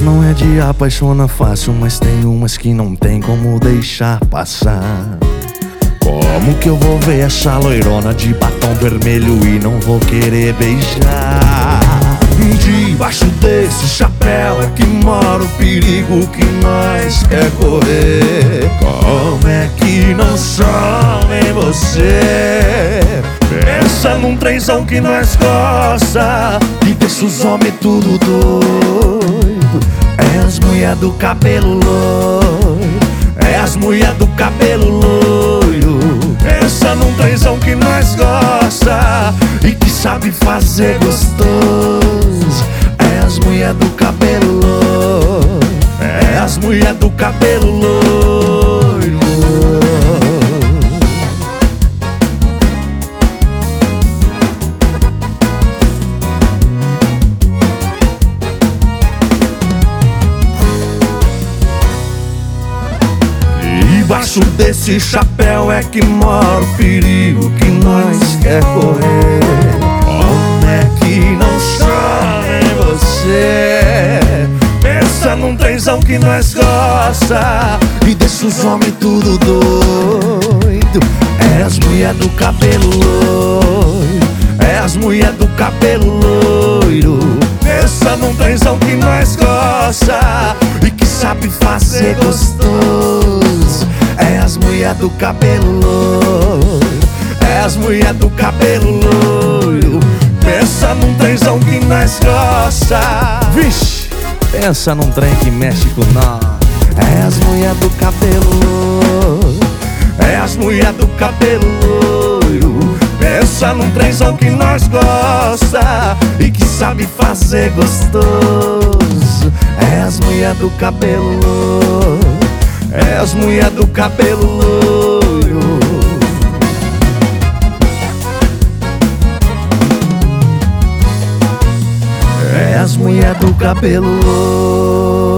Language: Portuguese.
não é de apaixonar fácil, mas tem umas que não tem como deixar passar. Como que eu vou ver essa loirona de batom vermelho e não vou querer beijar? Debaixo desse chapéu é que mora o perigo que nós quer correr. Como é que não some em você? Pensa num trenzão que nós gosta e deixa os homens tudo doido. É as mulher do cabelo loiro, é as mulher do cabelo loiro. Pensa num trenzão que nós gosta e que sabe fazer gostoso. É as mulher do cabelo loiro, é as mulher do cabelo loiro. Debaixo desse chapéu é que mora o perigo que nós quer correr. Como é que não chora em você? Pensa num trenzão que nós gosta e deixa os homens tudo doido. É as mulher do cabelo loiro, é as mulher do cabelo loiro. Pensa num trenzão que nós gosta e que sabe fazer gostoso. É as mulher do cabelo loiro, é as mulher do cabelo loiro. Pensa num trenzão que nós gosta. Vixe, pensa num trem que mexe com nós. É as mulher do cabelo loiro, é as mulher do cabelo loiro. Pensa num trenzão que nós gosta e que sabe fazer gostoso. É as mulher do cabelo loiro, é as mulher do cabelo loiro. É as mulher do cabelo loiro.